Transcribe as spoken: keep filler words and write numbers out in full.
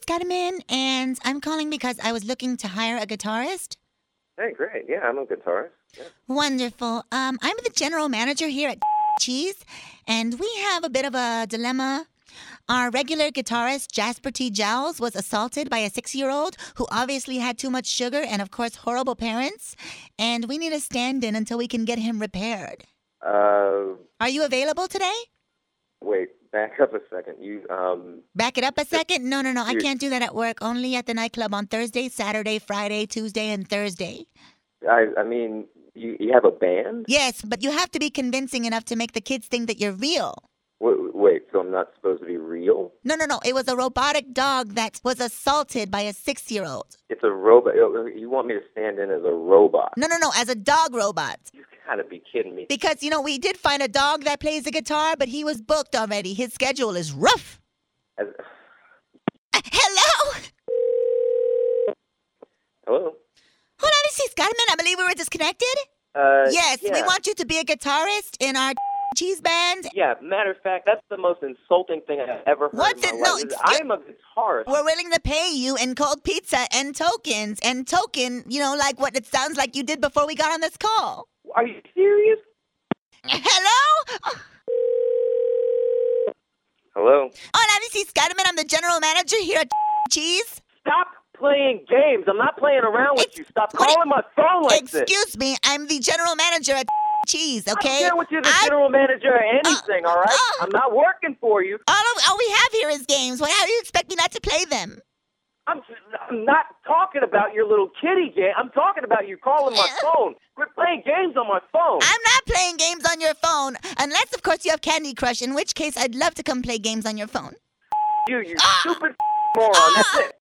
Scudderman, and I'm calling because I was looking to hire a guitarist. Hey, great. Yeah, I'm a guitarist. Yeah. Wonderful. Um, I'm the general manager here at Cheese, and we have a bit of a dilemma. Our regular guitarist, Jasper T. Jowls, was assaulted by a six-year-old who obviously had too much sugar and, of course, horrible parents. And we need a stand-in until we can get him repaired. Uh, Are you available today? wait, back up a second. You, um... Back it up a second? No, no, no. I You- can't do that at work. Only at the nightclub on Thursday, Saturday, Friday, Tuesday, and Thursday. I, I mean, you, you have a band? Yes, but you have to be convincing enough to make the kids think that you're real. Wait, wait, so I'm not supposed to be real? No, no, no. It was a robotic dog that was assaulted by a six-year-old. It's a robot. You want me to stand in as a robot? No, no, no. As a dog robot. You gotta be kidding me. Because, you know, we did find a dog that plays the guitar, but he was booked already. His schedule is rough. As, Uh, hello? hello? Hold on, this is Scudderman. I believe we were disconnected. Uh, yes, yeah. we want you to be a guitarist in our cheese band. Yeah, matter of fact, that's the most insulting thing I've ever heard What's in it? my No, life. excuse- I'm a guitarist. We're willing to pay you in cold pizza and tokens and token, you know, like what it sounds like you did before we got on this call. Are you serious? Hello? Hello? Hola, this is Scudderman. I'm the general manager here at Cheese. Stop playing games. I'm not playing around with It's- you. Stop what- calling my phone like this. Excuse me, I'm the general manager at Cheese, I okay? don't care what you're the I- general manager or anything, all right? uh. I'm not working for you. All, of, all we have here is games. Why, how do you expect me not to play them? I'm, I'm not talking about your little kitty game. I'm talking about you calling my phone. Quit playing games on my phone. I'm not playing games on your phone, unless, of course, you have Candy Crush, in which case I'd love to come play games on your phone. You, you Ah. stupid moron. Ah. That's it.